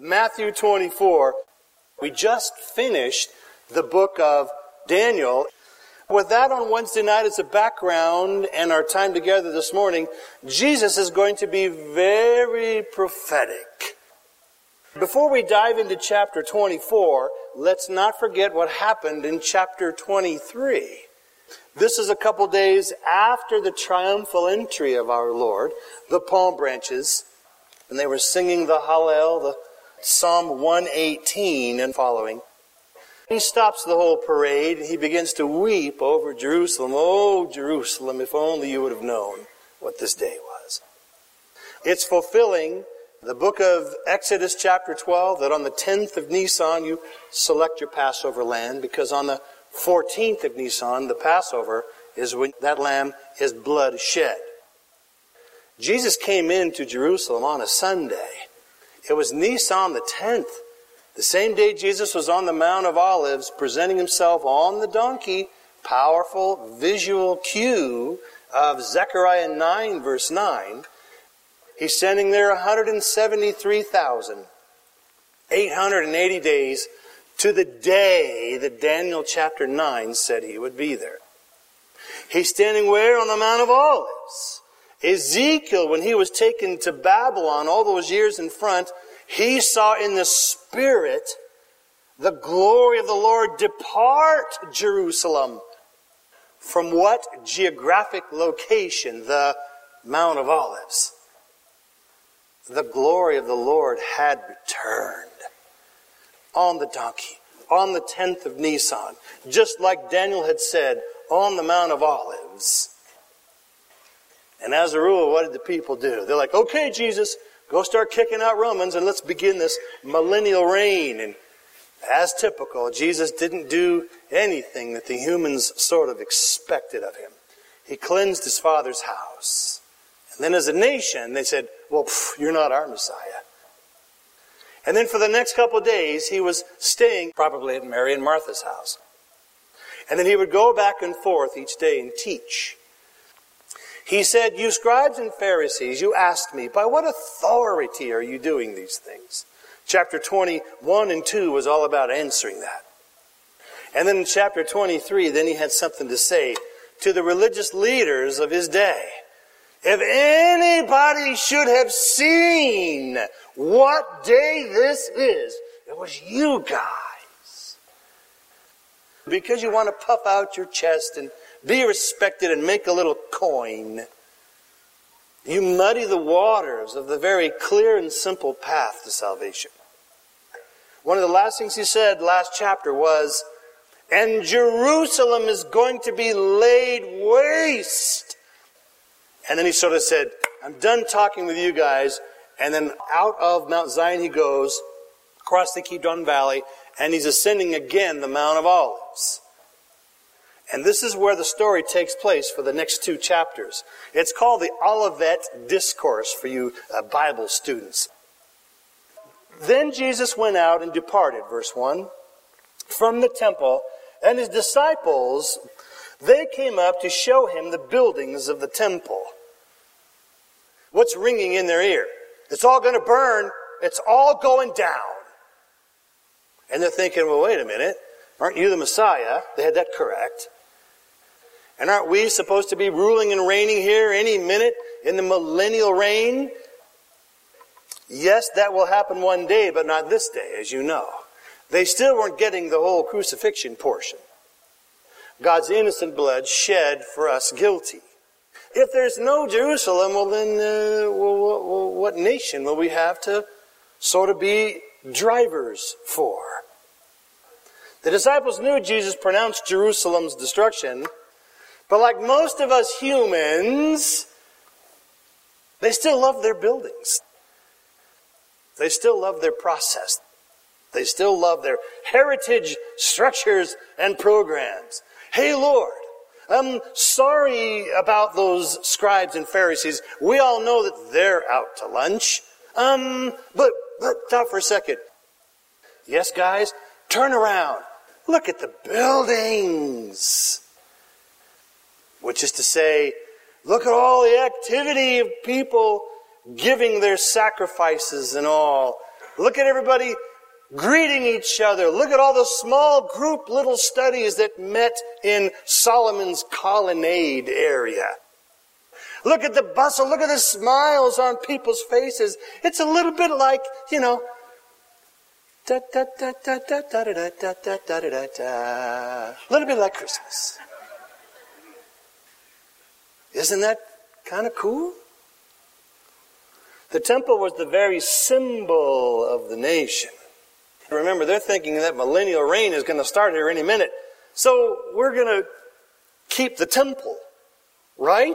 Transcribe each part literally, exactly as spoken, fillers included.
Matthew twenty-four. We just finished the book of Daniel. With that on Wednesday night as a background and our time together this morning, Jesus is going to be very prophetic. Before we dive into chapter twenty-four, let's not forget what happened in chapter twenty-three. This is a couple days after the triumphal entry of our Lord, the palm branches, and they were singing the Hallel, the Psalm one eighteen and following. He stops the whole parade and he begins to weep over Jerusalem. Oh, Jerusalem, if only you would have known what this day was. It's fulfilling the book of Exodus chapter twelve, that on the tenth of Nisan you select your Passover lamb, because on the fourteenth of Nisan, the Passover, is when that lamb is blood shed. Jesus came into Jerusalem on a Sunday. It was Nisan the tenth. The same day Jesus was on the Mount of Olives presenting himself on the donkey. Powerful visual cue of Zechariah nine verse nine. He's standing there one hundred seventy-three thousand eight hundred eighty days to the day that Daniel chapter nine said he would be there. He's standing where? On the Mount of Olives. Ezekiel, when he was taken to Babylon all those years in front, he saw in the Spirit the glory of the Lord depart Jerusalem. From what geographic location? The Mount of Olives. The glory of the Lord had returned on the donkey, on the tenth of Nisan, just like Daniel had said, on the Mount of Olives. And as a rule, what did the people do? They're like, okay, Jesus, go start kicking out Romans and let's begin this millennial reign. And as typical, Jesus didn't do anything that the humans sort of expected of him. He cleansed his Father's house. And then as a nation, they said, well, pff, you're not our Messiah. And then for the next couple of days, he was staying probably at Mary and Martha's house. And then he would go back and forth each day and teach. He said, you scribes and Pharisees, you ask me, by what authority are you doing these things? Chapter twenty-one and two was all about answering that. And then in chapter twenty-three, then he had something to say to the religious leaders of his day. If anybody should have seen what day this is, it was you guys. Because you want to puff out your chest and be respected and make a little coin, you muddy the waters of the very clear and simple path to salvation. One of the last things he said last chapter was, and Jerusalem is going to be laid waste. And then he sort of said, I'm done talking with you guys. And then out of Mount Zion he goes, across the Kidron Valley, and he's ascending again the Mount of Olives. And this is where the story takes place for the next two chapters. It's called the Olivet Discourse for you uh, Bible students. Then Jesus went out and departed, verse one, from the temple, and his disciples, they came up to show him the buildings of the temple. What's ringing in their ear? It's all going to burn. It's all going down. And they're thinking, well, wait a minute. Aren't you the Messiah? They had that correct. And aren't we supposed to be ruling and reigning here any minute in the millennial reign? Yes, that will happen one day, but not this day, as you know. They still weren't getting the whole crucifixion portion. God's innocent blood shed for us guilty. If there's no Jerusalem, well then, uh, well, well, what nation will we have to sort of be drivers for? The disciples knew Jesus pronounced Jerusalem's destruction, but like most of us humans, they still love their buildings. They still love their process. They still love their heritage structures and programs. Hey, Lord, I'm sorry about those scribes and Pharisees. We all know that they're out to lunch. Um, but, but stop for a second. Yes, guys, turn around. Look at the buildings. Which is to say, look at all the activity of people giving their sacrifices and all. Look at everybody greeting each other. Look at all the small group little studies that met in Solomon's colonnade area. Look at the bustle. Look at the smiles on people's faces. It's a little bit like, you know, da da da da da da da da da da da da. A little bit like Christmas. Isn't that kind of cool? The temple was the very symbol of the nation. Remember, they're thinking that millennial reign is going to start here any minute. So we're going to keep the temple, right?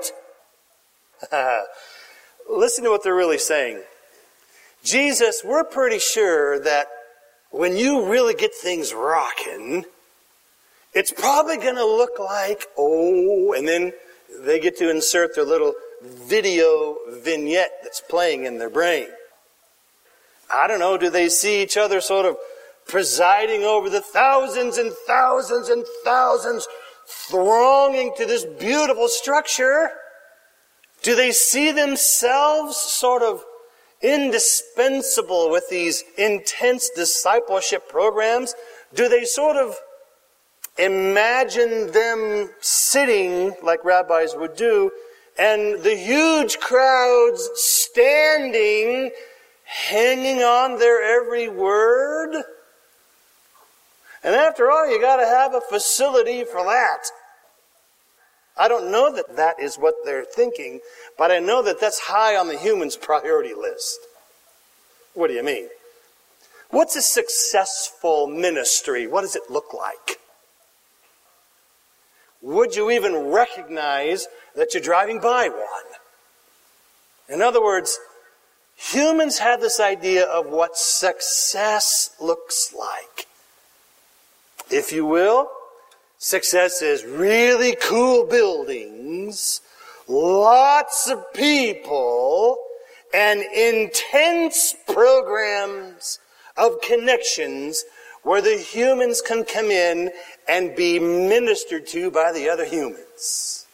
Listen to what they're really saying. Jesus, we're pretty sure that when you really get things rocking, it's probably going to look like, oh, and then they get to insert their little video vignette that's playing in their brain. I don't know, do they see each other sort of presiding over the thousands and thousands and thousands thronging to this beautiful structure? Do they see themselves sort of indispensable with these intense discipleship programs? Do they sort of imagine them sitting like rabbis would do and the huge crowds standing, hanging on their every word? And after all, you got to have a facility for that. I don't know that that is what they're thinking, but I know that that's high on the human's priority list. What do you mean? What's a successful ministry? What does it look like? Would you even recognize that you're driving by one? In other words, humans have this idea of what success looks like. If you will, success is really cool buildings, lots of people, and intense programs of connections where the humans can come in and be ministered to by the other humans.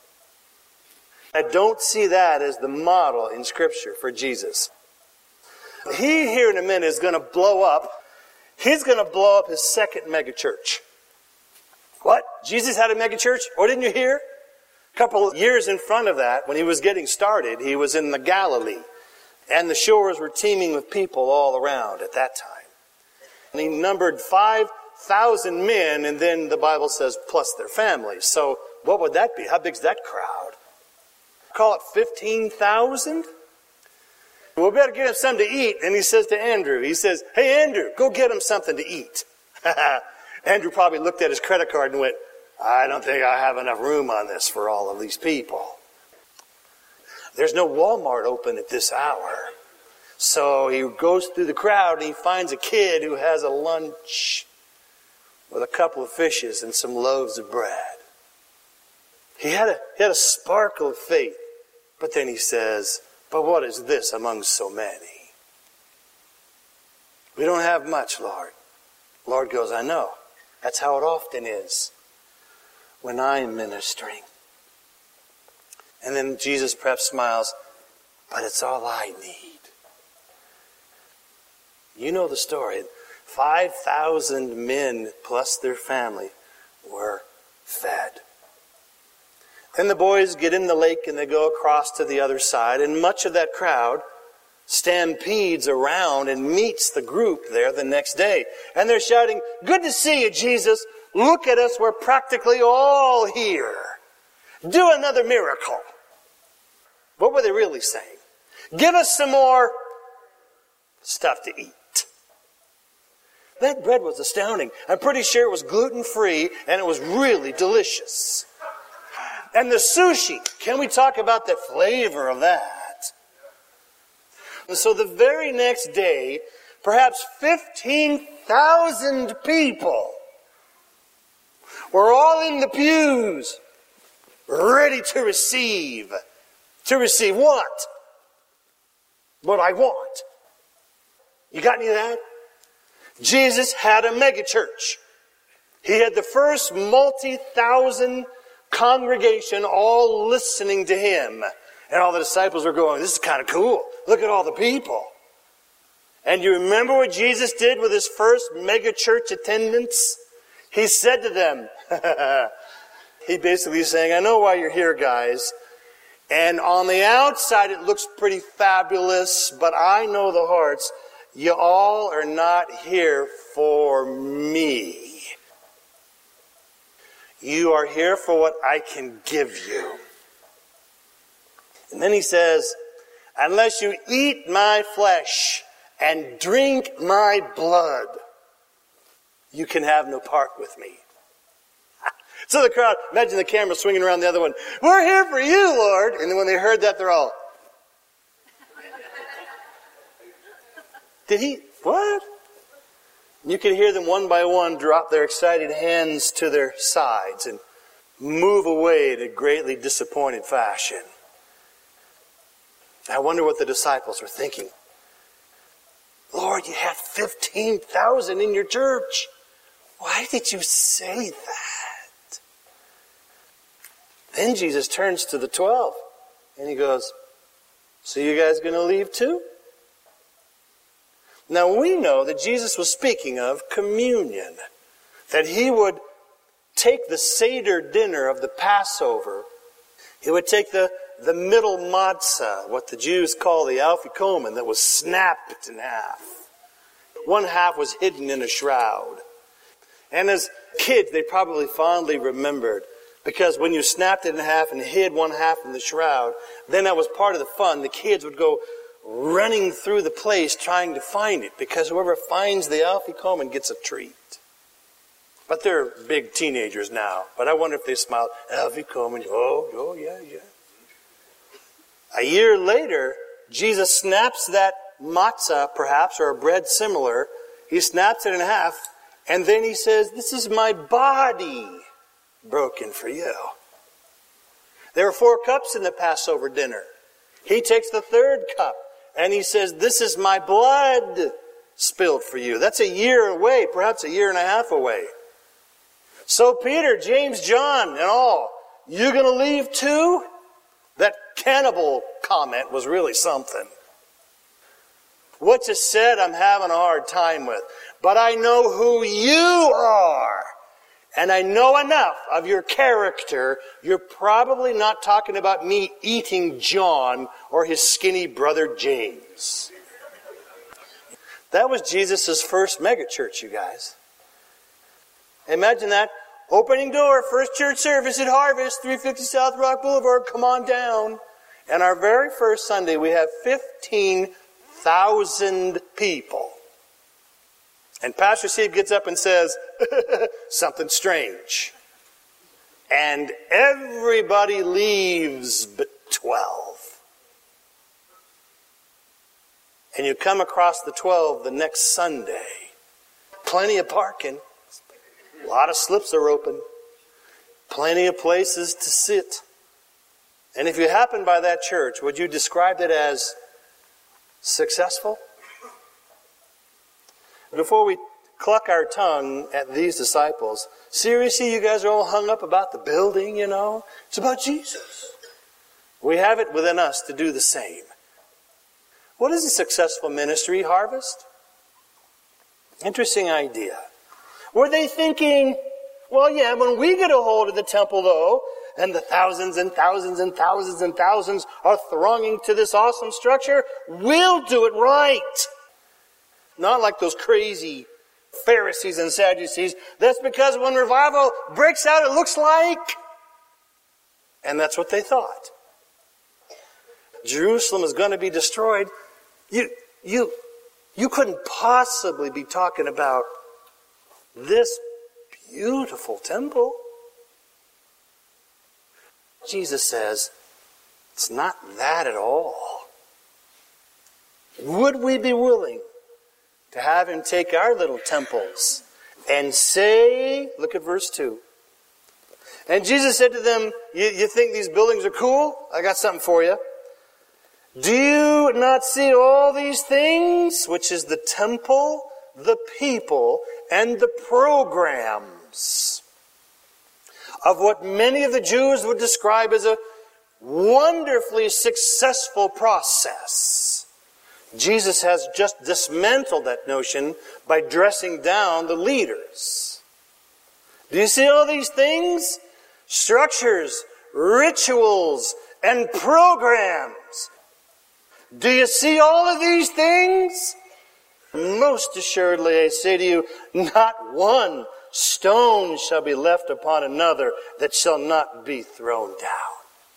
I don't see that as the model in Scripture for Jesus. He here in a minute is going to blow up. He's going to blow up his second megachurch. What? Jesus had a megachurch? Oh, didn't you hear? A couple of years in front of that, when he was getting started, he was in the Galilee. And the shores were teeming with people all around at that time. And he numbered five thousand men, and then the Bible says plus their families. So what would that be? How big's that crowd? Call it fifteen thousand? Well, we better get him something to eat. And he says to Andrew, he says, hey, Andrew, go get him something to eat. Andrew probably looked at his credit card and went, I don't think I have enough room on this for all of these people. There's no Walmart open at this hour. So he goes through the crowd and he finds a kid who has a lunch with a couple of fishes and some loaves of bread. He had a, he had a sparkle of faith. But then he says, but what is this among so many? We don't have much, Lord. Lord goes, I know. That's how it often is when I'm ministering. And then Jesus perhaps smiles, but it's all I need. You know the story. five thousand men plus their family were fed. Then the boys get in the lake and they go across to the other side, and much of that crowd stampedes around and meets the group there the next day. And they're shouting, good to see you, Jesus. Look at us, we're practically all here. Do another miracle. What were they really saying? Give us some more stuff to eat. That bread was astounding. I'm pretty sure it was gluten-free and it was really delicious. And the sushi, can we talk about the flavor of that? And so the very next day, perhaps fifteen thousand people were all in the pews, ready to receive. To receive what? What I want. You got any of that? Jesus had a megachurch. He had the first multi-thousand congregation all listening to him. And all the disciples were going, this is kind of cool. Look at all the people. And you remember what Jesus did with his first mega church attendance? He said to them, he basically saying, I know why you're here, guys. And on the outside it looks pretty fabulous, but I know the hearts. You all are not here for me. You are here for what I can give you. And then he says, unless you eat my flesh and drink my blood, you can have no part with me. So the crowd, imagine the camera swinging around the other one. We're here for you, Lord. And then when they heard that, they're all, did he, what? You could hear them one by one drop their excited hands to their sides and move away in a greatly disappointed fashion. I wonder what the disciples were thinking. Lord, you had fifteen thousand in your church. Why did you say that? Then Jesus turns to the twelve and he goes, so you guys going to leave too? Now we know that Jesus was speaking of communion. That he would take the Seder dinner of the Passover. He would take the, the middle matzah, what the Jews call the afikomen, that was snapped in half. One half was hidden in a shroud. And as kids, they probably fondly remembered, because when you snapped it in half and hid one half in the shroud, then that was part of the fun. The kids would go running through the place trying to find it, because whoever finds the afikomen gets a treat. But they're big teenagers now. But I wonder if they smiled, afikomen, oh, oh, yeah, yeah. A year later, Jesus snaps that matzah, perhaps, or a bread similar. He snaps it in half, and then he says, this is my body broken for you. There were four cups in the Passover dinner. He takes the third cup, and he says, this is my blood spilled for you. That's a year away, perhaps a year and a half away. So Peter, James, John, and all, you going to leave too? That cannibal comment was really something. What you said, I'm having a hard time with. But I know who you are. And I know enough of your character. You're probably not talking about me eating John or his skinny brother James. That was Jesus' first megachurch, you guys. Imagine that. Opening door, first church service at Harvest, three fifty South Rock Boulevard. Come on down. And our very first Sunday, we have fifteen thousand people. And Pastor Steve gets up and says, something strange. And everybody leaves but twelve. And you come across the twelve the next Sunday. Plenty of parking. A lot of slips are open. Plenty of places to sit. And if you happen by that church, would you describe it as successful? Before we cluck our tongue at these disciples, seriously, you guys are all hung up about the building, you know? It's about Jesus. We have it within us to do the same. What is a successful ministry, Harvest? Interesting idea. Were they thinking, well, yeah, when we get a hold of the temple, though, and the thousands and thousands and thousands and thousands are thronging to this awesome structure, we'll do it right. Not like those crazy Pharisees and Sadducees. That's because when revival breaks out, it looks like. And that's what they thought. Jerusalem is going to be destroyed. You, you, you couldn't possibly be talking about this beautiful temple. Jesus says, it's not that at all. Would we be willing to have him take our little temples and say, look at verse two. And Jesus said to them, you, you think these buildings are cool? I got something for you. Do you not see all these things, which is the temple, the people, and the programs of what many of the Jews would describe as a wonderfully successful process Jesus has just dismantled that notion by dressing down the leaders. Do you see all these things? Structures, rituals, and programs. Do you see all of these things? Most assuredly, I say to you, not one stone shall be left upon another that shall not be thrown down.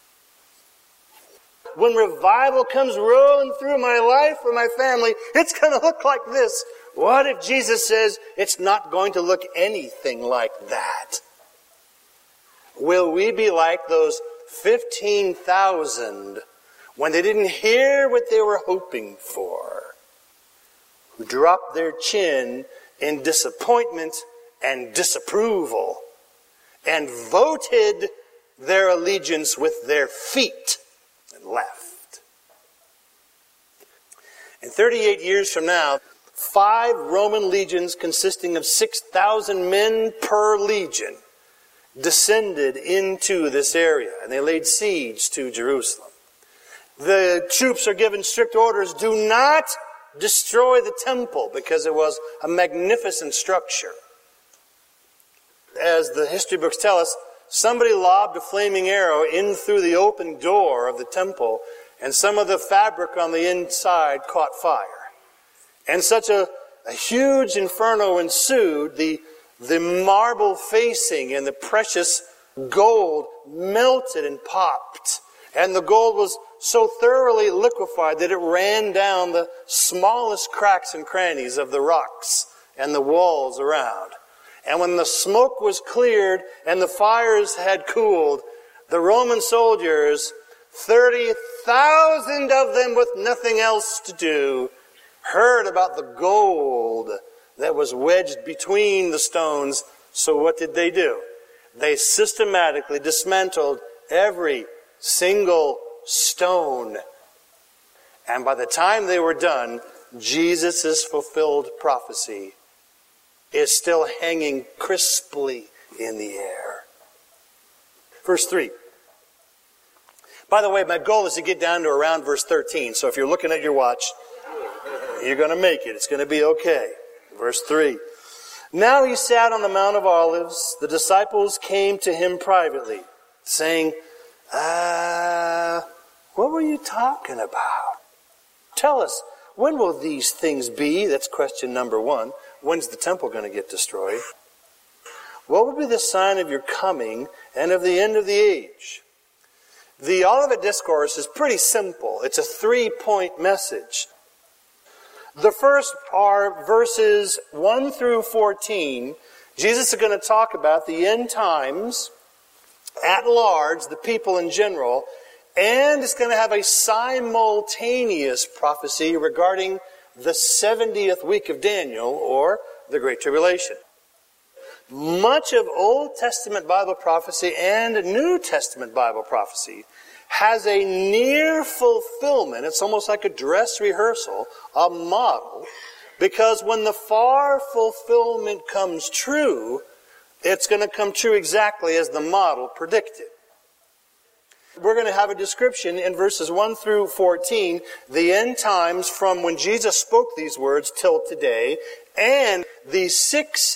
When revival comes rolling through my life or my family, it's going to look like this. What if Jesus says it's not going to look anything like that? Will we be like those fifteen thousand when they didn't hear what they were hoping for, who dropped their chin in disappointment and disapproval and voted their allegiance with their feet and left? And thirty-eight years from now, five Roman legions consisting of six thousand men per legion descended into this area, and they laid siege to Jerusalem. The troops are given strict orders, do not destroy the temple, because it was a magnificent structure. As the history books tell us, somebody lobbed a flaming arrow in through the open door of the temple, and some of the fabric on the inside caught fire. And such a, a huge inferno ensued, the The marble facing and the precious gold melted and popped. And the gold was so thoroughly liquefied that it ran down the smallest cracks and crannies of the rocks and the walls around. And when the smoke was cleared and the fires had cooled, the Roman soldiers, thirty thousand of them with nothing else to do, heard about the gold that was wedged between the stones. So what did they do? They systematically dismantled every single stone. And by the time they were done, Jesus' fulfilled prophecy is still hanging crisply in the air. Verse three. By the way, my goal is to get down to around verse thirteen. So if you're looking at your watch, you're going to make it. It's going to be okay. Verse three. Now he sat on the Mount of Olives. The disciples came to him privately, saying, Ah, uh, what were you talking about? Tell us, when will these things be? That's question number one. When's the temple going to get destroyed? What will be the sign of your coming and of the end of the age? The Olivet Discourse is pretty simple. It's a three-point message. The first are verses one through fourteen. Jesus is going to talk about the end times at large, the people in general, and it's going to have a simultaneous prophecy regarding the seventieth week of Daniel, or the Great Tribulation. Much of Old Testament Bible prophecy and New Testament Bible prophecy has a near fulfillment. It's almost like a dress rehearsal, a model, because when the far fulfillment comes true, it's going to come true exactly as the model predicted. We're going to have a description in verses one through fourteen, the end times from when Jesus spoke these words till today, and the six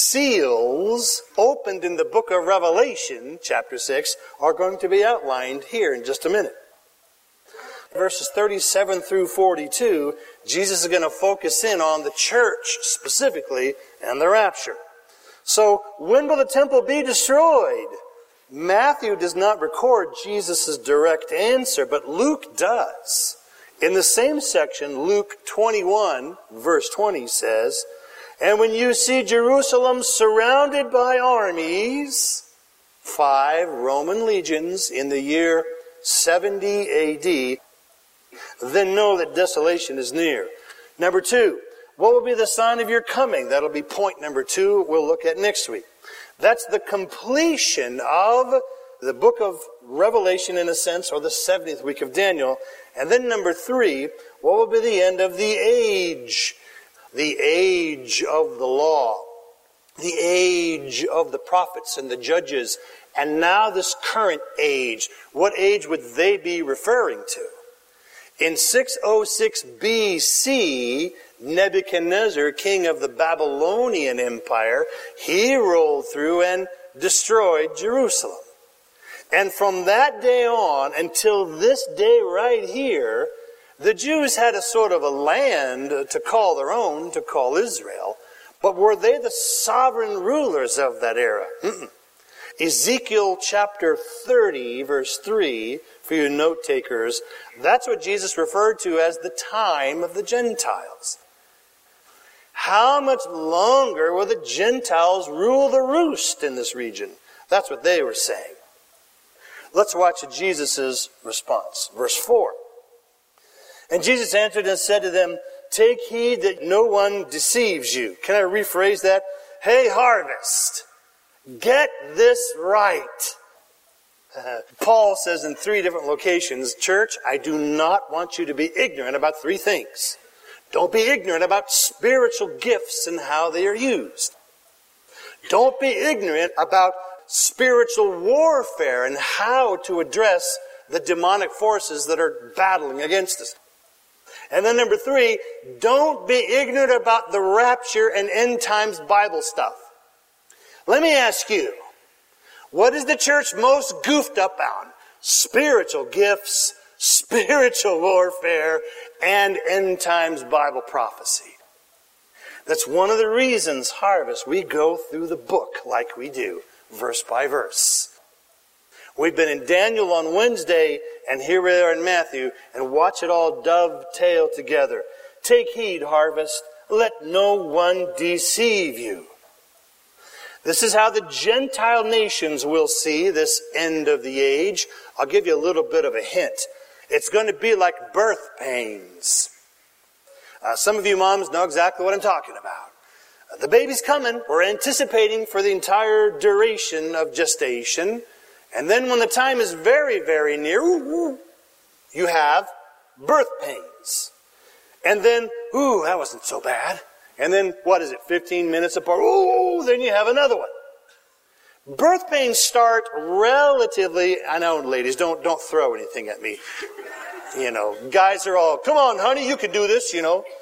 seals opened in the book of Revelation, chapter six, are going to be outlined here in just a minute. Verses thirty-seven through forty-two, Jesus is going to focus in on the church specifically and the rapture. So, when will the temple be destroyed? Matthew does not record Jesus' direct answer, but Luke does. In the same section, Luke twenty-one, verse twenty says, And when you see Jerusalem surrounded by armies, five Roman legions in the year seventy A D, then know that desolation is near. Number two, what will be the sign of your coming? That'll be point number two we'll look at next week. That's the completion of the book of Revelation, in a sense, or the seventieth week of Daniel. And then number three, what will be the end of the age? The age of the law. The age of the prophets and the judges. And now this current age. What age would they be referring to? In six oh six B C, Nebuchadnezzar, king of the Babylonian Empire, he rolled through and destroyed Jerusalem. And from that day on until this day right here, the Jews had a sort of a land to call their own, to call Israel. But were they the sovereign rulers of that era? Mm-mm. Ezekiel chapter thirty, verse three, for you note takers, that's what Jesus referred to as the time of the Gentiles. How much longer will the Gentiles rule the roost in this region? That's what they were saying. Let's watch Jesus' response. Verse four. And Jesus answered and said to them, take heed that no one deceives you. Can I rephrase that? Hey, harvest, get this right. Uh, Paul says in three different locations, church, I do not want you to be ignorant about three things. Don't be ignorant about spiritual gifts and how they are used. Don't be ignorant about spiritual warfare and how to address the demonic forces that are battling against us. And then number three, don't be ignorant about the rapture and end times Bible stuff. Let me ask you, what is the church most goofed up on? Spiritual gifts, spiritual warfare, and end times Bible prophecy. That's one of the reasons, Harvest, we go through the book like we do, verse by verse. We've been in Daniel on Wednesday, and here we are in Matthew, and watch it all dovetail together. Take heed, Harvest, let no one deceive you. This is how the Gentile nations will see this end of the age. I'll give you a little bit of a hint. It's going to be like birth pains. Uh, some of you moms know exactly what I'm talking about. Uh, the baby's coming. We're anticipating for the entire duration of gestation. And then when the time is very, very near, ooh, ooh, you have birth pains. And then, ooh, that wasn't so bad. And then, what is it, fifteen minutes apart? Ooh, then you have another one. Birth pains start relatively, I know, ladies, don't, don't throw anything at me. You know, guys are all, come on, honey, you can do this, you know.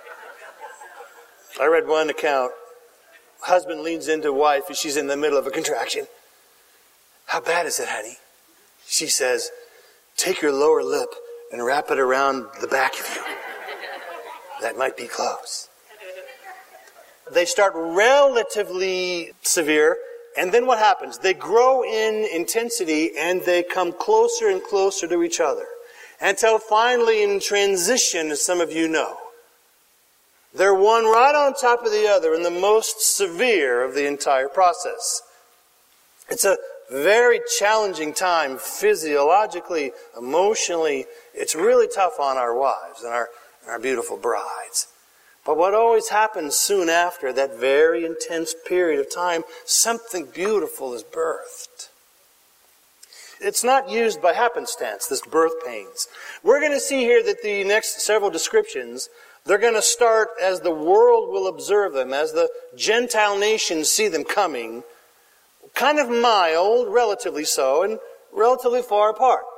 I read one account. Husband leans into wife and she's in the middle of a contraction. How bad is it, honey? She says, take your lower lip and wrap it around the back of you. That might be close. They start relatively severe, and then what happens? They grow in intensity and they come closer and closer to each other. Until finally in transition, as some of you know, they're one right on top of the other in the most severe of the entire process. It's a very challenging time physiologically, emotionally. It's really tough on our wives and our, our beautiful brides. But what always happens soon after that very intense period of time, something beautiful is birthed. It's not used by happenstance, this birth pains. We're going to see here that the next several descriptions, they're going to start as the world will observe them, as the Gentile nations see them coming, kind of mild, relatively so, and relatively far apart.